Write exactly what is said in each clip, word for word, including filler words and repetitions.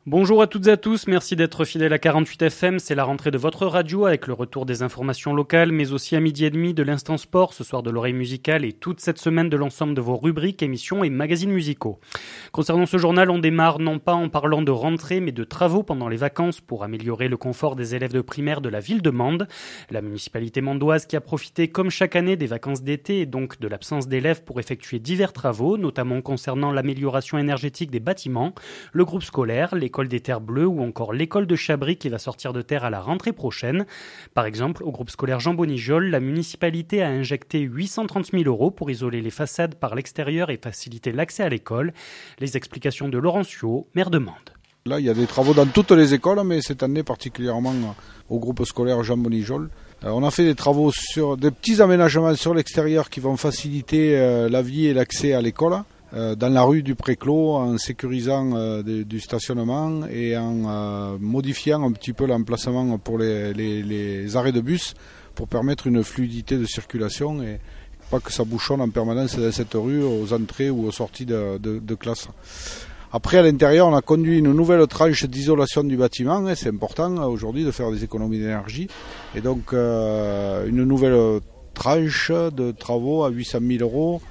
Bonjour à toutes et à tous, merci d'être fidèles à quarante-huit F M, c'est la rentrée de votre radio avec le retour des informations locales, mais aussi à midi et demi de l'instant sport, ce soir de l'oreille musicale et toute cette semaine de l'ensemble de vos rubriques, émissions et magazines musicaux. Concernant ce journal, on démarre non pas en parlant de rentrée, mais de travaux pendant les vacances pour améliorer le confort des élèves de primaire de la ville de Mende. La municipalité mandoise qui a profité comme chaque année des vacances d'été et donc de l'absence d'élèves pour effectuer divers travaux, notamment concernant l'amélioration énergétique des bâtiments, le groupe scolaire, les l'école des Terres Bleues ou encore l'école de Chabris qui va sortir de terre à la rentrée prochaine. Par exemple, au groupe scolaire Jean Bonijol, la municipalité a injecté huit cent trente mille euros pour isoler les façades par l'extérieur et faciliter l'accès à l'école. Les explications de Laurent Suot, maire de Mende. Là, il y a des travaux dans toutes les écoles, mais cette année particulièrement au groupe scolaire Jean Bonijol. Euh, on a fait des travaux sur des petits aménagements sur l'extérieur qui vont faciliter euh, la vie et l'accès à l'école. Dans la rue du Préclos, en sécurisant euh, de, du stationnement et en euh, modifiant un petit peu l'emplacement pour les, les, les arrêts de bus pour permettre une fluidité de circulation et pas que ça bouchonne en permanence dans cette rue aux entrées ou aux sorties de, de, de classe. Après, à l'intérieur, on a conduit une nouvelle tranche d'isolation du bâtiment. Et c'est important aujourd'hui de faire des économies d'énergie. Et donc, euh, une nouvelle tranche de travaux à huit cent mille euros.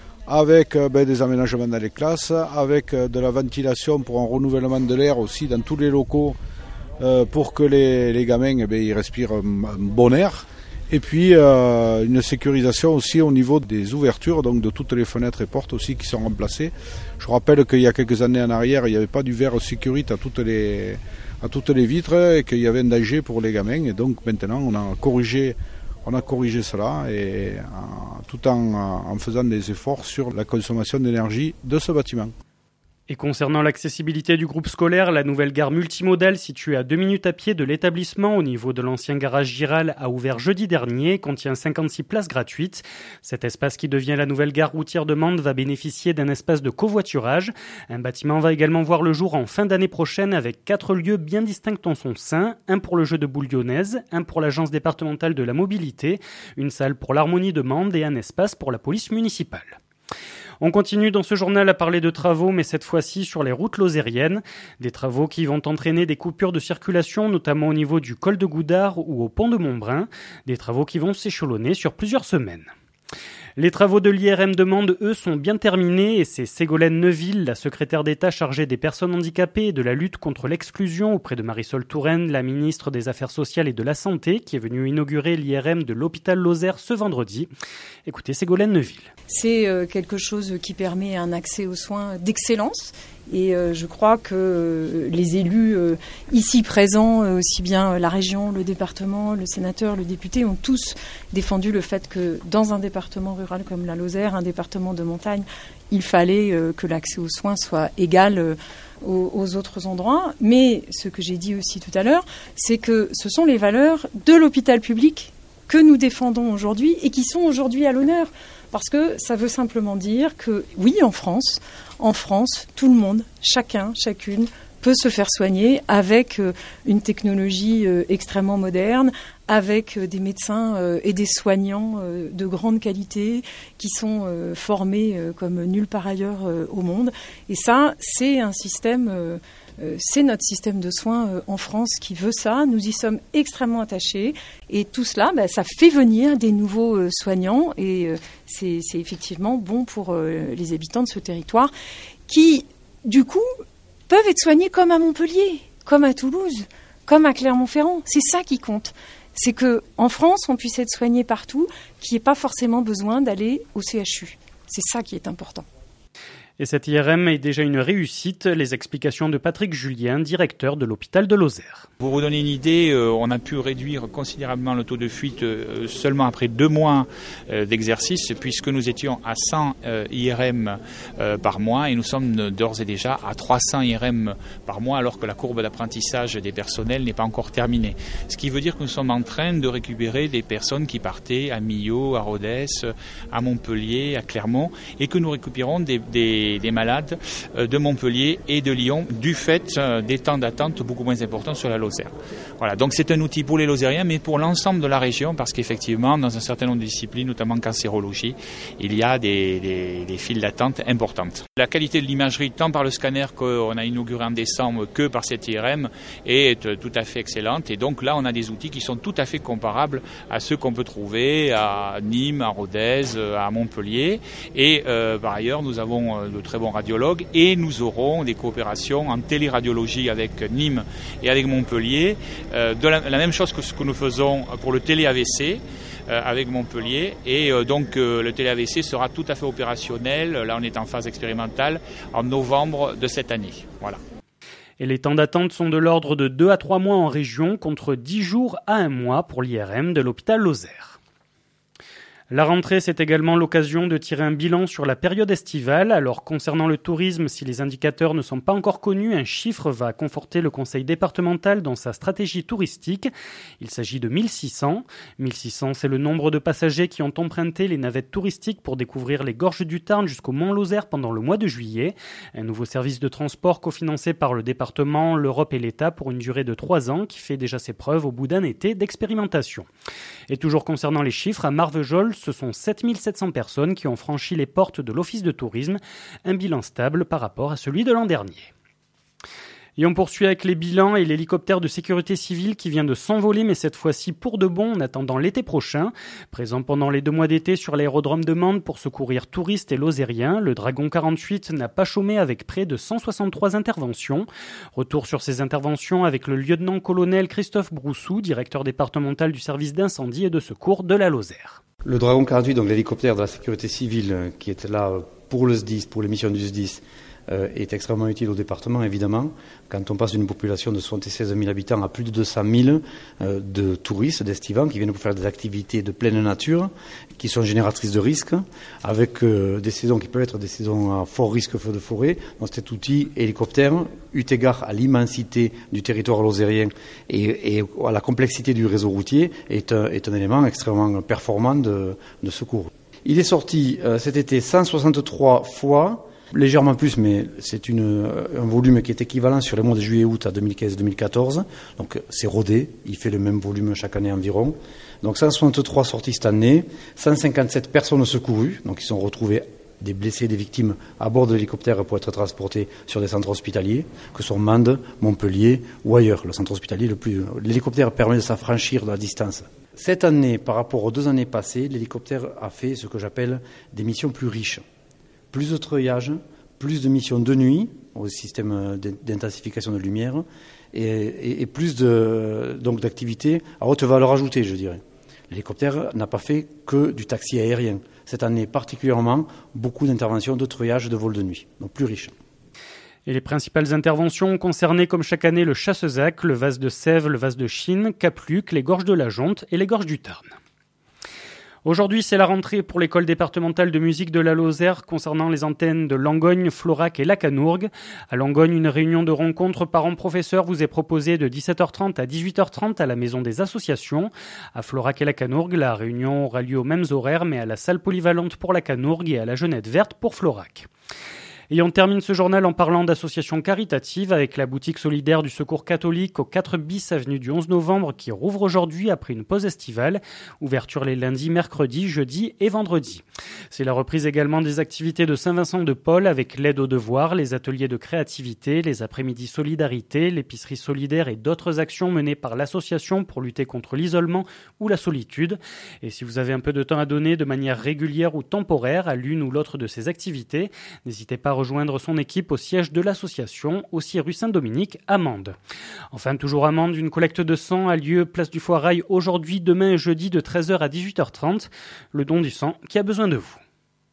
Avec euh, ben, des aménagements dans les classes, avec euh, de la ventilation pour un renouvellement de l'air aussi dans tous les locaux euh, pour que les, les gamins eh ben, ils respirent un, un bon air. Et puis euh, une sécurisation aussi au niveau des ouvertures, donc de toutes les fenêtres et portes aussi qui sont remplacées. Je rappelle qu'il y a quelques années en arrière, il n'y avait pas du verre sécurité à toutes les, à toutes les vitres et qu'il y avait un danger pour les gamins. Et donc maintenant on a corrigé On a corrigé cela et, euh, tout en, en faisant des efforts sur la consommation d'énergie de ce bâtiment. Et concernant l'accessibilité du groupe scolaire, la nouvelle gare multimodale située à deux minutes à pied de l'établissement au niveau de l'ancien garage Giral a ouvert jeudi dernier et contient cinquante-six places gratuites. Cet espace qui devient la nouvelle gare routière de Mende va bénéficier d'un espace de covoiturage. Un bâtiment va également voir le jour en fin d'année prochaine avec quatre lieux bien distincts en son sein. Un pour le jeu de boules lyonnaise, un pour l'agence départementale de la mobilité, une salle pour l'harmonie de Mende et un espace pour la police municipale. On continue dans ce journal à parler de travaux, mais cette fois-ci sur les routes lozériennes. Des travaux qui vont entraîner des coupures de circulation, notamment au niveau du col de Goudard ou au pont de Montbrun. Des travaux qui vont s'échelonner sur plusieurs semaines. Les travaux de l'I R M de Mende, eux, sont bien terminés et c'est Ségolène Neuville, la secrétaire d'État chargée des personnes handicapées et de la lutte contre l'exclusion auprès de Marisol Touraine, la ministre des Affaires sociales et de la Santé, qui est venue inaugurer l'I R M de l'hôpital Lozère ce vendredi. Écoutez Ségolène Neuville. C'est quelque chose qui permet un accès aux soins d'excellence. Et euh, je crois que euh, les élus euh, ici présents, euh, aussi bien la région, le département, le sénateur, le député, ont tous défendu le fait que dans un département rural comme la Lozère, un département de montagne, il fallait euh, que l'accès aux soins soit égal euh, aux, aux autres endroits. Mais ce que j'ai dit aussi tout à l'heure, c'est que ce sont les valeurs de l'hôpital public que nous défendons aujourd'hui et qui sont aujourd'hui à l'honneur. Parce que ça veut simplement dire que, oui, en France, en France, tout le monde, chacun, chacune, peut se faire soigner avec euh, une technologie euh, extrêmement moderne, avec euh, des médecins euh, et des soignants euh, de grande qualité qui sont euh, formés euh, comme nulle part ailleurs euh, au monde. Et ça, c'est un système... Euh, Euh, c'est notre système de soins euh, en France qui veut ça. Nous y sommes extrêmement attachés. Et tout cela, bah, ça fait venir des nouveaux euh, soignants. Et euh, c'est, c'est effectivement bon pour euh, les habitants de ce territoire qui, du coup, peuvent être soignés comme à Montpellier, comme à Toulouse, comme à Clermont-Ferrand. C'est ça qui compte. C'est qu'en France, on puisse être soigné partout, qu'il n'y ait pas forcément besoin d'aller au C H U. C'est ça qui est important. Et cette I R M est déjà une réussite. Les explications de Patrick Julien, directeur de l'hôpital de Lozère. Pour vous donner une idée, euh, on a pu réduire considérablement le taux de fuite euh, seulement après deux mois euh, d'exercice, puisque nous étions à cent euh, I R M euh, par mois et nous sommes d'ores et déjà à trois cents I R M par mois, alors que la courbe d'apprentissage des personnels n'est pas encore terminée. Ce qui veut dire que nous sommes en train de récupérer des personnes qui partaient à Millau, à Rodez, à Montpellier, à Clermont, et que nous récupérons des, des des, des malades de Montpellier et de Lyon du fait des temps d'attente beaucoup moins importants sur la Lozère. Voilà, donc c'est un outil pour les Lozériens, mais pour l'ensemble de la région, parce qu'effectivement, dans un certain nombre de disciplines, notamment cancérologie, il y a des, des, des files d'attente importantes. La qualité de l'imagerie, tant par le scanner qu'on a inauguré en décembre que par cette I R M, est tout à fait excellente. Et donc là, on a des outils qui sont tout à fait comparables à ceux qu'on peut trouver à Nîmes, à Rodez, à Montpellier. Et euh, par ailleurs, nous avons de très bons radiologues et nous aurons des coopérations en téléradiologie avec Nîmes et avec Montpellier. Euh, de la, la même chose que ce que nous faisons pour le télé-A V C. Euh, avec Montpellier et euh, donc euh, le télé-A V C sera tout à fait opérationnel, là on est en phase expérimentale, en novembre de cette année. Voilà. Et les temps d'attente sont de l'ordre de deux à trois mois en région contre dix jours à un mois pour l'I R M de l'hôpital Lozère. La rentrée, c'est également l'occasion de tirer un bilan sur la période estivale. Alors, concernant le tourisme, si les indicateurs ne sont pas encore connus, un chiffre va conforter le conseil départemental dans sa stratégie touristique. Il s'agit de mille six cents. mille six cents, c'est le nombre de passagers qui ont emprunté les navettes touristiques pour découvrir les gorges du Tarn jusqu'au Mont Lozère pendant le mois de juillet. Un nouveau service de transport cofinancé par le département, l'Europe et l'État pour une durée de trois ans qui fait déjà ses preuves au bout d'un été d'expérimentation. Et toujours concernant les chiffres, à Marvejols, ce sont sept mille sept cents personnes qui ont franchi les portes de l'office de tourisme, un bilan stable par rapport à celui de l'an dernier. Et on poursuit avec les bilans et l'hélicoptère de sécurité civile qui vient de s'envoler, mais cette fois-ci pour de bon en attendant l'été prochain. Présent pendant les deux mois d'été sur l'aérodrome de Mende pour secourir touristes et lozériens, le Dragon quarante-huit n'a pas chômé avec près de cent soixante-trois interventions. Retour sur ces interventions avec le lieutenant-colonel Christophe Broussou, directeur départemental du service d'incendie et de secours de la Lozère. Le Dragon quarante-huit, donc l'hélicoptère de la sécurité civile qui était là pour le S D I S, pour les missions du S D I S, euh, est extrêmement utile au département, évidemment. Quand on passe d'une population de soixante-seize mille habitants à plus de deux cent mille euh, de touristes, d'estivants, qui viennent pour faire des activités de pleine nature, qui sont génératrices de risques, avec euh, des saisons qui peuvent être des saisons à fort risque feu de forêt. Donc cet outil hélicoptère, eu égard à l'immensité du territoire lozérien et, et à la complexité du réseau routier, est un, est un élément extrêmement performant de, de secours. Il est sorti euh, cet été cent soixante-trois fois, légèrement plus, mais c'est une, un volume qui est équivalent sur les mois de juillet et août à deux mille quinze deux mille quatorze. Donc c'est rodé, il fait le même volume chaque année environ. Donc cent soixante-trois sorties cette année, cent cinquante-sept personnes secourues, donc ils sont retrouvés des blessés, des victimes à bord de l'hélicoptère pour être transportés sur des centres hospitaliers, que sont Mende, Montpellier ou ailleurs. Le centre hospitalier, le plus, l'hélicoptère permet de s'affranchir de la distance. Cette année, par rapport aux deux années passées, l'hélicoptère a fait ce que j'appelle des missions plus riches. Plus de treuillage, plus de missions de nuit au système d'intensification de lumière et, et, et plus de, donc d'activités à haute valeur ajoutée, je dirais. L'hélicoptère n'a pas fait que du taxi aérien. Cette année particulièrement, beaucoup d'interventions de treuillage de vol de nuit, donc plus riches. Et les principales interventions ont concerné comme chaque année le Chassezac, le Vase de Sèvres, le Vase de Chine, Capluc, les gorges de la Jonte et les gorges du Tarn. Aujourd'hui, c'est la rentrée pour l'école départementale de musique de la Lozère concernant les antennes de Langogne, Florac et Lacanourgue. À Langogne, une réunion de rencontre parents-professeurs vous est proposée de dix-sept heures trente à dix-huit heures trente à la maison des associations. À Florac et Lacanourgue, la réunion aura lieu aux mêmes horaires, mais à la salle polyvalente pour Lacanourgue et à la Genette Verte pour Florac. Et on termine ce journal en parlant d'associations caritatives avec la boutique solidaire du Secours catholique au quatre bis avenue du onze novembre qui rouvre aujourd'hui après une pause estivale. Ouverture les lundis, mercredis, jeudis et vendredis. C'est la reprise également des activités de Saint-Vincent-de-Paul avec l'aide aux devoirs, les ateliers de créativité, les après-midi solidarité, l'épicerie solidaire et d'autres actions menées par l'association pour lutter contre l'isolement ou la solitude. Et si vous avez un peu de temps à donner de manière régulière ou temporaire à l'une ou l'autre de ces activités, n'hésitez pas à rejoindre son équipe au siège de l'association, aussi rue Saint-Dominique à Mende. Enfin, toujours à Mende, une collecte de sang a lieu place du Foirail aujourd'hui, demain et jeudi de treize heures à dix-huit heures trente. Le don du sang qui a besoin de vous.